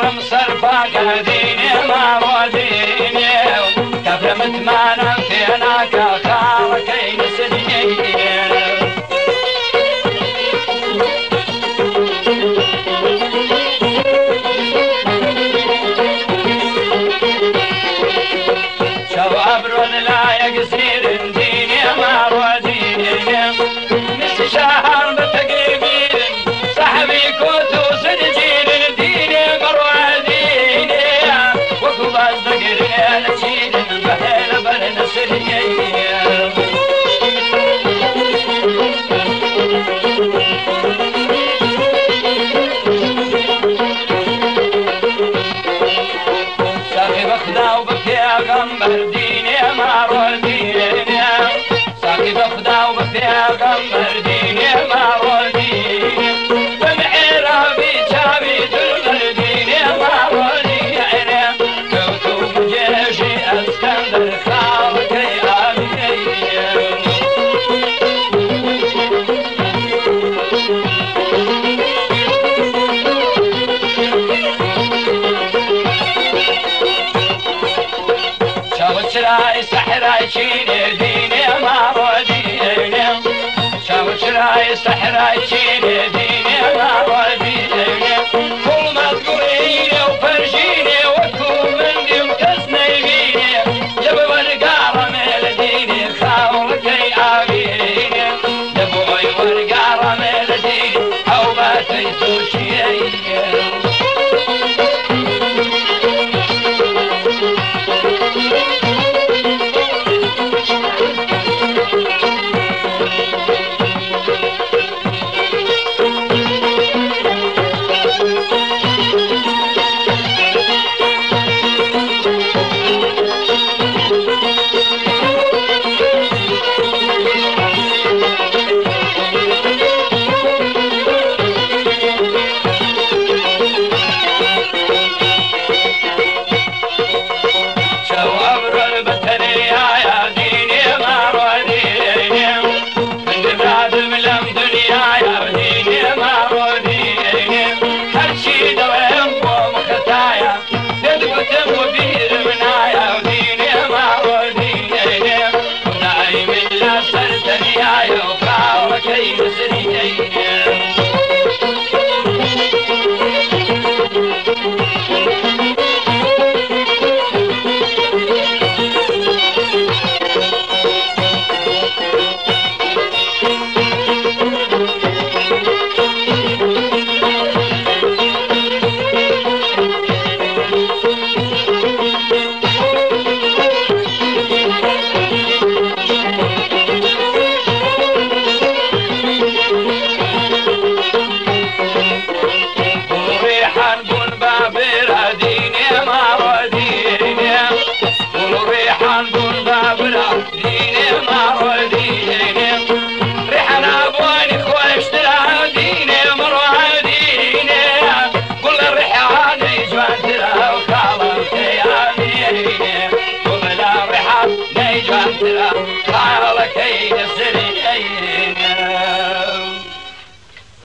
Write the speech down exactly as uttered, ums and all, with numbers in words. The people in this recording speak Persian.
دم صرفك ديني ما وديني كفر متمانا فيناك خالك ينسني أبرد لا يقصير ديني ما وديني مستشار بتقبيل صاحبي كوتوس الجيل ديني مروى ديني وكو بصدقرين تشيل بهل برن سريين ساقي بخدا وبكي أغمبر ديني ما وديني ساقي بخدا وبكي أغمبر ديني ما وديني بمعرابي شابي تلمر ديني ما وديني كوتو جيشي اسكندر خالقي آمين شراي سحراي شيني ديني ما وديني شاو شراي سحراي شيني ديني ما وديني كل ما تقوليني وفرشيني وكل مندي وتسنيبيني يبو ورقارة ميل ديني خاولكي آميني يبوي ورقارة ميل ديني أو ما تيسوش